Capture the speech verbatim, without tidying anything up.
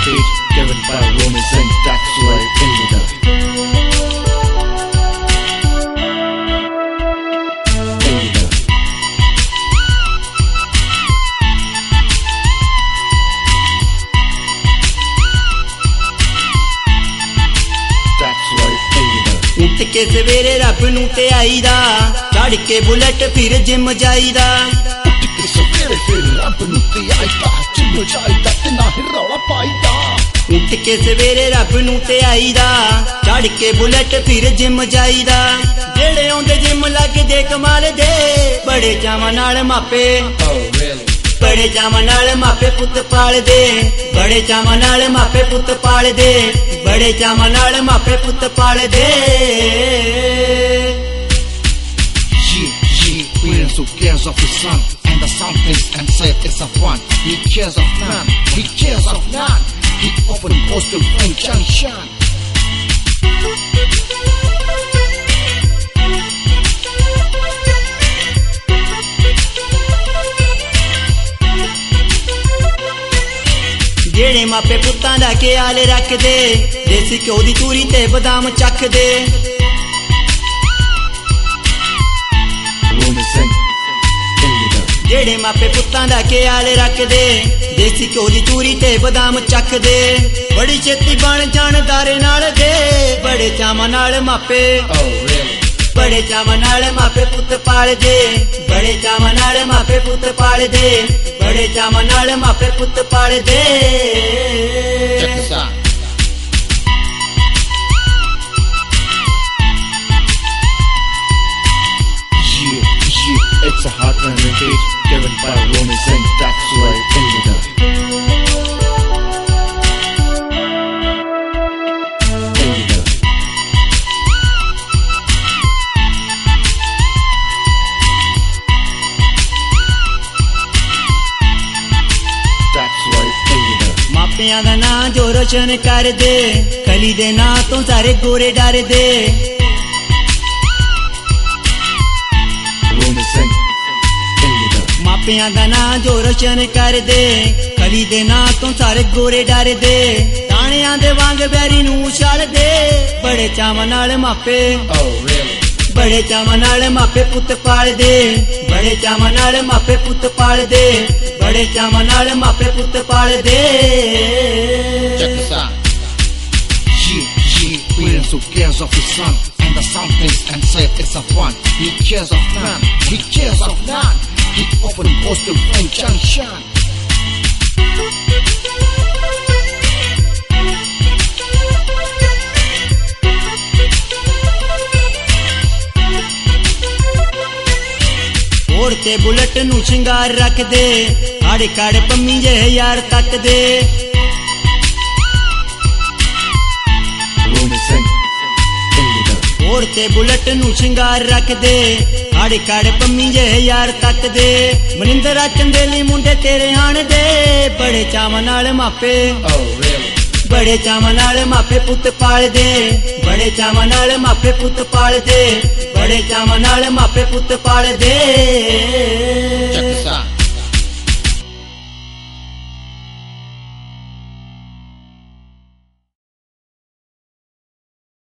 beat, given by Roman Singh, Daxway, India. ਉੱਠ ਕੇ ਸਵੇਰੇ ਰੱਬ ਨੂੰ ਤੇ ਆਈਦਾ, ਚੜ ਕੇ ਬੁਲਟ ਫਿਰ ਜਿਮ ਜਾਈਦਾ। ਉੱਠ ਕੇ ਸਵੇਰੇ ਫਿਰ ਰੱਬ ਨੂੰ ਤੇ ਆਈਦਾ, ਜਿਮ ਜਾਈਦਾ ਤੇ ਨਾ ਹੀ ਰੌਲਾ ਪਾਈਦਾ। ਉੱਠ ਕੇ ਸਵੇਰੇ ਰੱਬ ਨੂੰ ਤੇ ਆਈਦਾ, ਚੜ ਕੇ ਬੁਲਟ ਫਿਰ ਜਿਮ ਜਾਈਦਾ। ਜਿਹੜੇ ਆਉਂਦੇ ਜਿਮ ਲੱਗਦੇ ਕਮਾਲ ਦੇ, ਬੜੇ ਚਾਵਾਂ ਨਾਲ ਮਾਪੇ ਬੜੇ ਚਾਵਾਂ ਨਾਲ ਮਾਪੇ ਪੁੱਤ ਪਾਲਦੇ, ਬੜੇ ਚਾਵਾਂ ਨਾਲ ਮਾਪੇ ਪੁੱਤ ਪਾਲਦੇ, ਬੜੇ ਚਾਵਾਂ ਨਾਲ ਮਾਪੇ ਪੁੱਤ ਪਾਲਦੇ। Who cares of his son and the son thinks and says it's a fun. He cares of none, he cares of none. He often goes to find junction. ਜਿਹੜੇ ਮਾਪੇ ਪੁੱਤਾਂ ਦਾ ਖਿਆਲ ਰੱਖਦੇ, ਦੇਸੀ ਘਿਓ ਦੀ ਚੂਰੀ ਤੇ ਬਦਾਮ ਚੱਖਦੇ। ਜਿਹੜੇ ਮਾਪੇ ਪੁੱਤਾਂ ਦਾ ਖਿਆਲ ਰੱਖਦੇ, ਦੇਸੀ ਘਿਓ ਦੀ ਚੂਰੀ ਤੇ ਬਦਾਮ ਚੱਖਦੇ। ਬੜੀ ਛੇਤੀ ਬਣ ਜਾਣ ਦਾਰੇ ਨਾਲ ਦੇ, ਬੜੇ ਚਾਵਾਂ ਨਾਲ ਮਾਪੇ ਬੜੇ ਚਾਵਾਂ ਨਾਲ ਮਾਪੇ ਪੁੱਤ ਪਾਲਦੇ, ਬੜੇ ਚਾਵਾਂ ਨਾਲ ਮਾਪੇ ਪੁੱਤ ਪਾਲਦੇ, ਬੜੇ ਚਾਵਾਂ ਨਾਲ ਮਾਪੇ ਪੁੱਤ ਪਾਲਦੇ। It's a hot run repeat, given by Roman Singh, Daxway, India. India. Daxway, India. ਮਾਪਿਆਂ ਦਾ ਨਾਂ ਜੋ ਰੋਸ਼ਨ ਕਰਦੇ, ਕਲੀ ਦੇ ਨਾਂ ਤੋਂ ਸਾਰੇ ਗੋਰੇ ਡਰਦੇ। ਮਾਪਿਆਂ ਦਾ ਨਾਂ ਜੋ ਰੋਸ਼ਨ ਕਰਦੇ, ਕਲੀ ਦੇ ਨਾਂ ਤੋਂ ਸਾਰੇ ਗੋਰੇ ਡਰਦੇ। ਤਾਣਿਆਂ ਦੇ ਵਾਂਗ ਬੈਰੀ ਨੂੰ ਉਛਾਲਦੇ, ਬੜੇ ਚਾਵਾਂ ਨਾਲ ਮਾਪੇ ਬੜੇ ਚਾਵਾਂ ਨਾਲ ਮਾਪੇ ਪੁੱਤ ਪਾਲਦੇ, ਬੜੇ ਚਾਵਾਂ ਨਾਲ ਮਾਪੇ ਪੁੱਤ ਪਾਲਦੇ, ਬੜੇ ਚਾਵਾਂ ਨਾਲ ਮਾਪੇ ਪੁੱਤ ਪਾਲਦੇ। Who cares of his son and the son thinks and says it's a fun. He cares of none, he cares of none. He often goes to find junction. ਹੋਰ ਤੇ ਬੁਲਟ ਨੂੰ ਸ਼ਿੰਗਾਰ ਰੱਖਦੇ, ਆੜੇ ਕਾੜੇ ਪੰਮੀ ਜਿਹੇ ਯਾਰ ਤੱਕਦੇ। ਹੋਰ ਤੇ ਬੁਲਟ ਨੂੰ ਸ਼ਿੰਗਾਰ ਰੱਖਦੇ, ਆੜੇ ਕਾੜੇ ਪੰਮੀ ਜਿਹੇ ਯਾਰ ਤੱਕਦੇ। ਮਨਿੰਦਰ ਚੰਦੇਲੀ ਮੁੰਡੇ ਤੇਰੇ ਆਣ ਦੇ, ਬੜੇ ਚਾਵਾਂ ਨਾਲ ਮਾਪੇ ਬੜੇ ਚਾਵਾਂ ਨਾਲ ਮਾਪੇ ਪੁੱਤ ਪਾਲਦੇ, ਬੜੇ ਚਾਵਾਂ ਨਾਲ ਮਾਪੇ ਪੁੱਤ ਪਾਲਦੇ, ਬੜੇ ਚਾਵਾਂ ਨਾਲ ਮਾਪੇ ਪੁੱਤ ਪਾਲਦੇ।